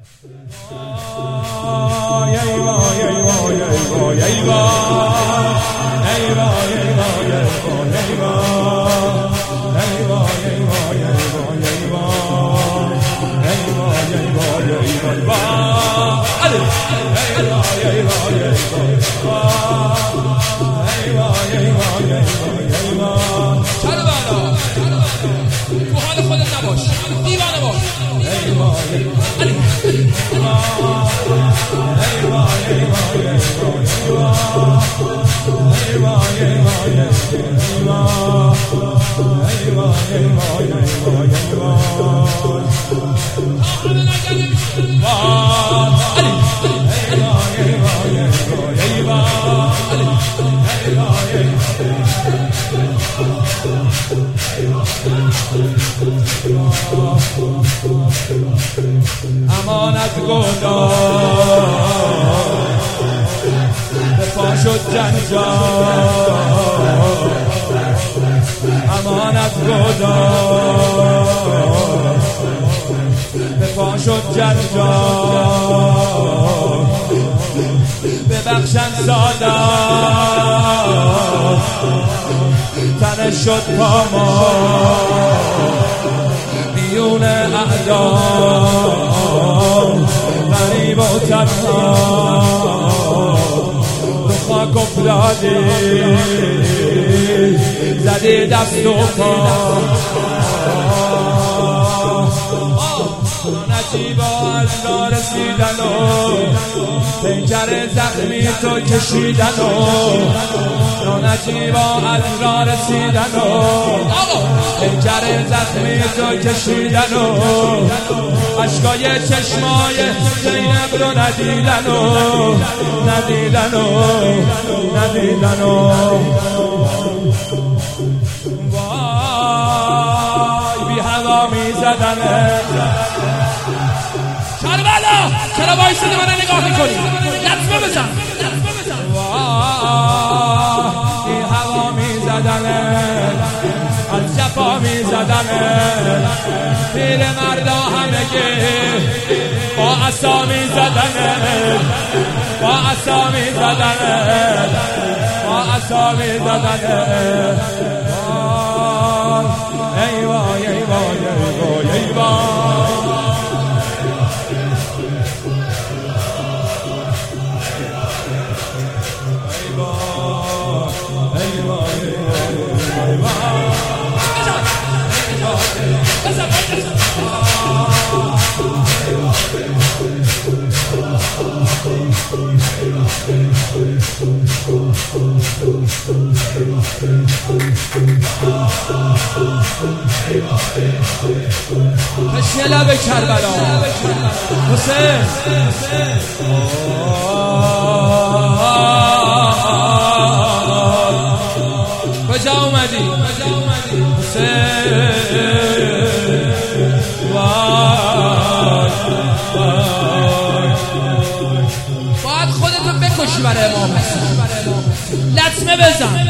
تو حال خودت نباش، دیوانه باش. امانت گدار به پا شد جنجال، امانت گدار به پا شد جنجال، ببخشن سادات تنش شد پامال، میون اعدام غریب و تنها تو خاک افتادی، زدی دست و پا نجیبا الله رسیدن و پیکر زخمی تو کشیدن و نجیبا الله رسیدن و پیکر زخمی تو کشیدن و عشقای چشمای زینب رو ندیدن و ندیدن و ندیدن و وای بی هوا می زدنه. کربلا چرا وایسادی من نگاه میکنی؟ لطمه بزن. بی هوا می زدنه، از جفا می زدنه، پیر مردا همگی با عصا می زدنه، با عصا می زدنه، با عصا می زدنه. ای وای ای وای ای وای ای وای پشت لب کربلا حسین کجا اومدی؟ حسین باید خودتو بکشی برای امام حسین. لطمه بزن.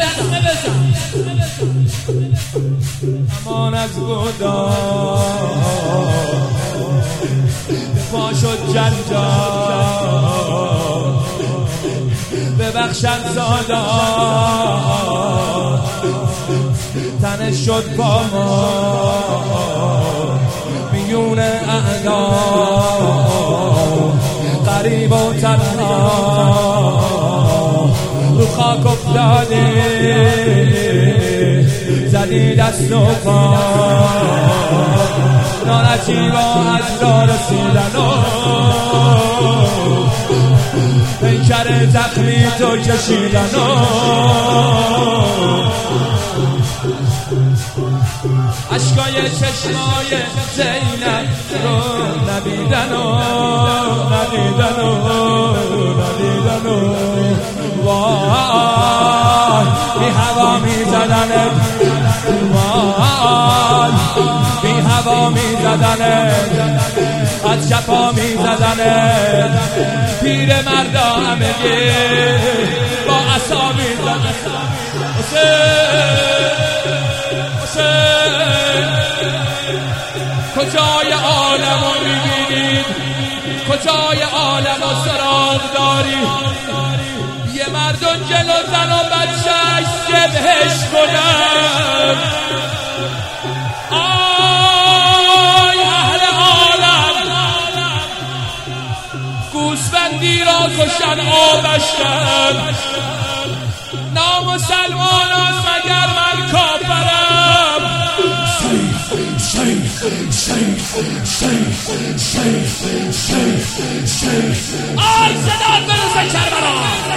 امانت گدار به پا شد جنجال، ببخشن سادات تنش شد پامال، میون اعدام غریب و تنها رو خاک افتادی، زدی دست و پا نانجیبا از را رسیدن و پیکر زخمی تو کشیدن و عشقای چشمای زینب رو ندیدن و ندیدن و ندیدن و وای بی هوا می زدنت، وای بی هوا می زدنت، از جفا می زدنت، پیر مردا همگی با عصا می زدنت. حسین کجای عالمو میبینید، کجای عالم و سراغ داری یه مردم جلو زن و بچهش ذبحش کنن آی اهل عالم گوسفندی را کشن آبش کن نامسلمانان مگر من کافرم آی صدات برسه کربلا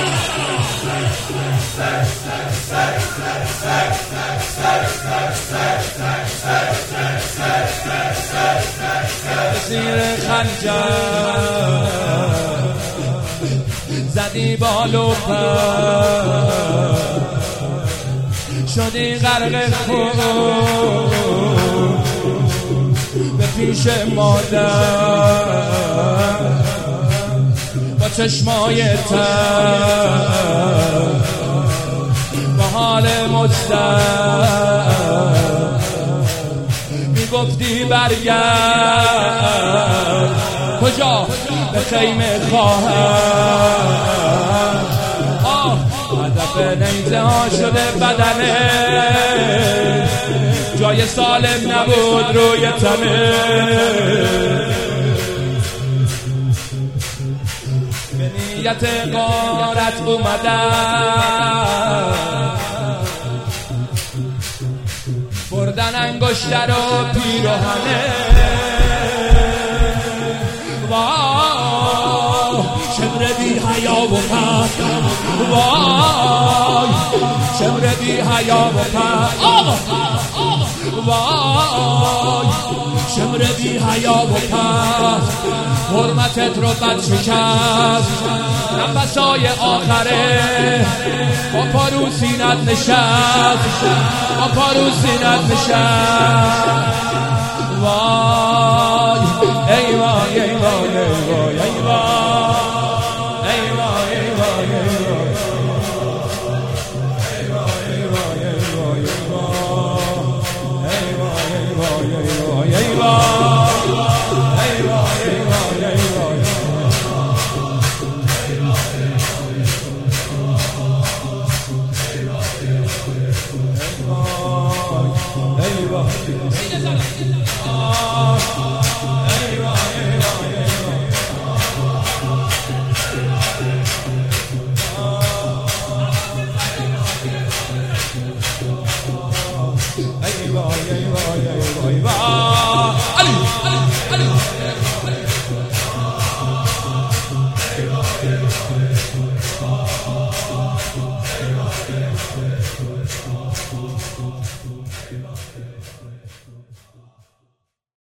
زیر خنجر زدی بال و پر شدی غرق خود به پیش مادر با چشمای تر با حال مستر میگفتی برگرد کجا به خیمه خواهر هدف نیزه ها شده بدنه جای سالم نبود روی تنه به نیت غارت اومدن بردن انگشتر و پیراهنه شمر بی حیا و پس وای شمر بی حیا و پس وای شمر بی حیا و پس حرمتت رو بد شکست نفسای آخره با پارو سینت نشست با پارو سینت نشست وای ای وای ای وای ای وای ای